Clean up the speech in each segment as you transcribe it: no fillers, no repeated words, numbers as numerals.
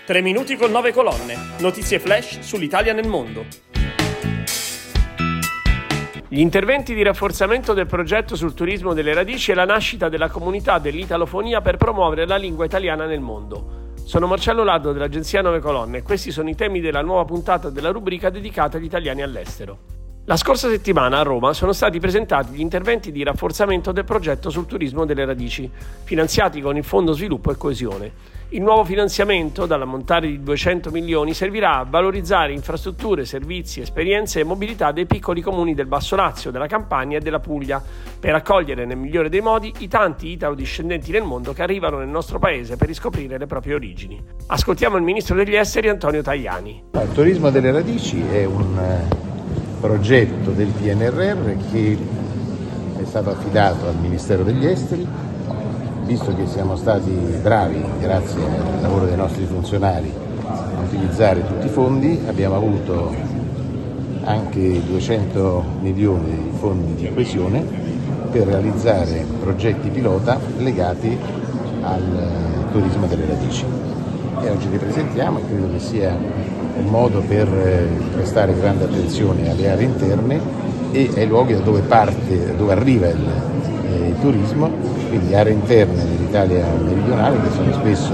3 minuti con 9 colonne. Notizie flash sull'Italia nel mondo. Gli interventi di rafforzamento del progetto sul turismo delle radici e la nascita della comunità dell'italofonia per promuovere la lingua italiana nel mondo. Sono Marcello Laddo dell'agenzia 9 Colonne e questi sono i temi della nuova puntata della rubrica dedicata agli italiani all'estero. La scorsa settimana a Roma sono stati presentati gli interventi di rafforzamento del progetto sul turismo delle radici, finanziati con il Fondo Sviluppo e Coesione. Il nuovo finanziamento, dall'ammontare di 200 milioni, servirà a valorizzare infrastrutture, servizi, esperienze e mobilità dei piccoli comuni del Basso Lazio, della Campania e della Puglia, per accogliere nel migliore dei modi i tanti italo-discendenti nel mondo che arrivano nel nostro paese per riscoprire le proprie origini. Ascoltiamo il ministro degli Esteri Antonio Tajani. Il turismo delle radici è un progetto del PNRR che è stato affidato al Ministero degli Esteri. Visto che siamo stati bravi, grazie al lavoro dei nostri funzionari, a utilizzare tutti i fondi, abbiamo avuto anche 200 milioni di fondi di coesione per realizzare progetti pilota legati al turismo delle radici. E oggi li presentiamo e credo che sia un modo per prestare grande attenzione alle aree interne e ai luoghi da dove arriva il turismo, quindi aree interne dell'Italia meridionale che sono spesso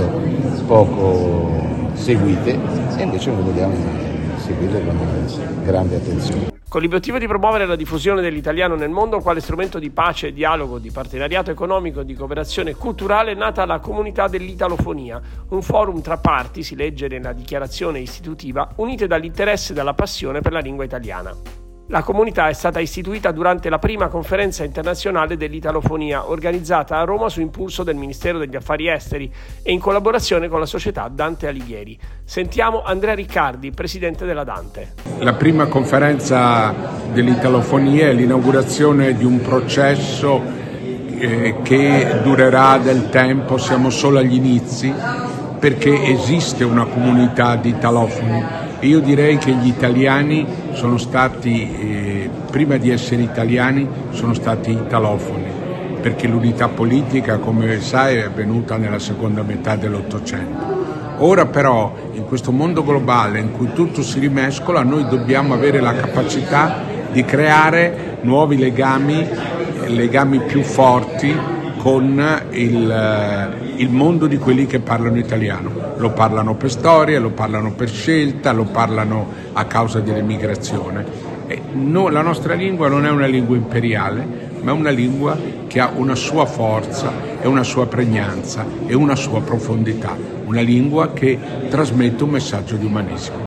poco seguite e invece noi vogliamo seguirle con grande attenzione. Con l'obiettivo di promuovere la diffusione dell'italiano nel mondo quale strumento di pace, dialogo, di partenariato economico e di cooperazione culturale è nata la comunità dell'italofonia, un forum tra parti, si legge nella dichiarazione istitutiva, unite dall'interesse e dalla passione per la lingua italiana. La comunità è stata istituita durante la prima conferenza internazionale dell'italofonia, organizzata a Roma su impulso del Ministero degli Affari Esteri e in collaborazione con la società Dante Alighieri. Sentiamo Andrea Riccardi, presidente della Dante. La prima conferenza dell'italofonia è l'inaugurazione di un processo che durerà del tempo, siamo solo agli inizi, perché esiste una comunità di italofoni. Io direi che gli italiani sono stati, prima di essere italiani, sono stati italofoni, perché l'unità politica, come sai, è avvenuta nella seconda metà dell'Ottocento. Ora però, in questo mondo globale in cui tutto si rimescola, noi dobbiamo avere la capacità di creare nuovi legami più forti con il mondo di quelli che parlano italiano. Lo parlano per storia, lo parlano per scelta, lo parlano a causa dell'emigrazione. La nostra lingua non è una lingua imperiale, ma è una lingua che ha una sua forza e una sua pregnanza e una sua profondità. Una lingua che trasmette un messaggio di umanesimo.